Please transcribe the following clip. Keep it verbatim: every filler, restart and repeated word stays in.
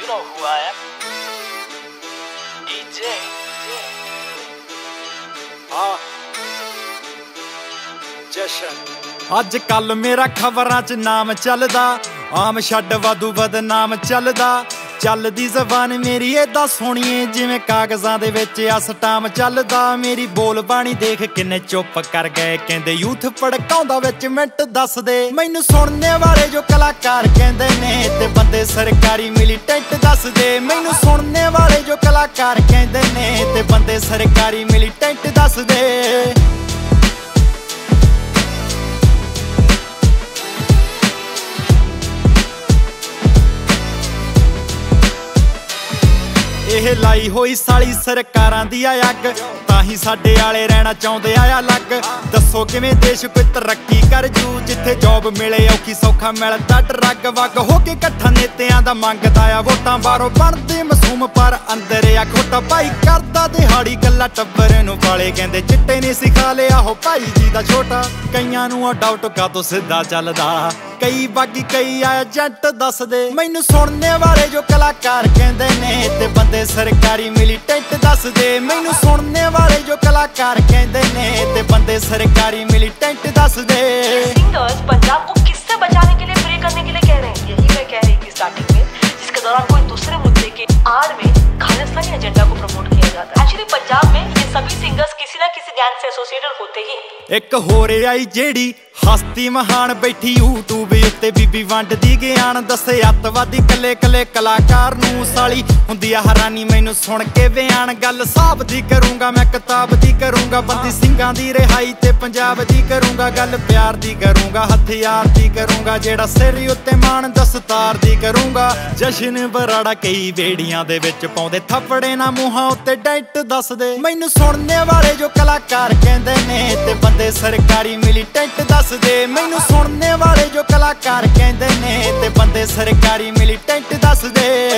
know who I am. E J. हाँ जशन ਅੱਜ ਕੱਲ ਮੇਰਾ ਖਬਰਾਂ 'ਚ ਨਾਮ ਚੱਲਦਾ, ਆਮ ਛੱਡ ਵਾਧੂ ਬਦਨਾਮ ਚੱਲਦਾ। ਚੱਲਦੀ ਜ਼ਬਾਨ ਮੇਰੀ ਏਦਾਂ ਸੋਹਣੀਏ ਜਿਵੇਂ ਕਾਗਜ਼ਾਂ ਦੇ ਵਿੱਚ ਆ ਸਟਾਮ ਚੱਲਦਾ। ਮੇਰੀ ਬੋਲ ਬਾਣੀ ਦੇਖ ਕਿੰਨੇ ਚੁੱਪ ਕਰ ਗਏ, ਕਹਿੰਦੇ ਯੂਥ ਭੜਕਾਉਂਦਾ ਵਿੱਚ ਮਿੰਟ ਦੱਸਦੇ। ਮੈਨੂੰ ਸੁਣਨੇ ਵਾਲੇ ਜੋ ਕਲਾਕਾਰ ਕਹਿੰਦੇ ਨੇ ਤੇ ਬੰਦੇ ਸਰਕਾਰੀ ਮਿਲੀਟੈਂਟ ਦੱਸਦੇ। ਮੈਨੂੰ ਸੁਣਨੇ ਵਾਲੇ ਜੋ ਕਲਾਕਾਰ ਕਹਿੰਦੇ ਨੇ ਤੇ ਬੰਦੇ ਸਰਕਾਰੀ ਮਿਲੀਟੈਂਟ ਦੱਸਦੇ। ਇਹ ਲਾਈ ਹੋਈ ਸਾਲੀ ਸਰਕਾਰਾਂ ਦੀ ਆ ਅੱਗ, ਤਾਂ ਹੀ ਸਾਡੇ ਆਲੇ ਰਹਿਣਾ ਚਾਹੁੰਦੇ ਆ ਅਲੱਗ। ਦੱਸੋ ਕਿਵੇਂ ਦੇਸ਼ ਕੋਈ ਤਰੱਕੀ ਕਰ ਜੂ, ਜਿੱਥੇ ਜੌਬ ਮਿਲੇ ਔਖੀ ਸੌਖਾ ਮਿਲਦਾ ਡਰੱਗ। ਵਗ ਹੋ ਕੇ ਇਕੱਠਾ ਨੇਤਿਆਂ ਦਾ ਮੰਗਦਾ ਆ ਵੋਟਾਂ, ਬਾਹਰੋਂ ਬਣਦੇ ਮਾਸੂਮ ਪਰ ਅੰਦਰ ਆ ਖੋਟਾ। ਭਾਈ ਕਰਦਾ ਦਿਹਾੜੀ ਗੱਲਾਂ ਟੱਬਰ ਨੂੰ ਵਾਲੇ, ਕਹਿੰਦੇ ਚਿੱਟੇ ਨੇ ਸਿਖਾ ਲਿਆ ਹੋ ਭਾਈ ਜੀ ਦਾ ਛੋਟਾ। ਕਈਆਂ ਨੂੰ ਆ ਡਾਊਟ ਕਾਤੋਂ ਸਿੱਧਾ ਚੱਲਦਾ, ਕਈ ਬਾਗੀ ਕਈ ਆ ਏਜੰਟ ਦੱਸਦੇ। ਮੈਨੂੰ ਸੁਣਨੇ ਵਾਲੇ ਜੋ ਕਲਾਕਾਰ ਕਹਿੰਦੇ ਨੇ ਤੇ ਬੰਦੇ ਸਰਕਾਰੀ ਮਿਲੀਟੈਂਟ ਦੱਸਦੇ। ਮੈਨੂੰ ਸੁਣਨੇ ਵਾਲੇ ਜੋ ਕਲਾਕਾਰ ਕਹਿੰਦੇ ਨੇ ਤੇ ਬੰਦੇ सरकारी मिलिटेंट दस दे। सिंगर्स पंजाब को किससे बचाने के लिए प्रे करने के लिए कह रहे हैं, यही मैं कह रही थी स्टार्टिंग में, जिसके दौरान कोई दूसरे मुद्दे के आड़ में खालिस्तानी एजेंडा को प्रमोट किया जाता है। एक्चुअली पंजाब में ये सभी सिंगर्स किसी ना किसी गैंग से एसोसिएटेड होते ही। एक होर आई जेड़ी हस्ती महान बैठी यूट्यूब उत्ते बीबी वंडदी ज्ञान दसे अतवादी कले कले कलाकार नूं साली हुंदी आ हैरानी मैनू सुन के बयान। गल साहब दी करूंगा मैं किताब दी करूंगा, बंदी सिंगां दी रिहाई ते पंजाब दी करूंगा। गल प्यार दी करूंगा हथियार दी करूंगा, जेड़ा सिर उत्ते मान दस्तार दी करूंगा। जशन बराड़ा कई बेड़ियां दे विच पाउंदे थप्पड़े ना मूहां उत्ते डेंट दसदे। मैनू सुनने वाले जो कलाकार कहंदे ने ते बंदे सरकारी मिलीटेंट दस दे। मैनू सुनने वाले जो कलाकार कहंदे ने ते बंदे सरकारी मिलीटेंट दस दे।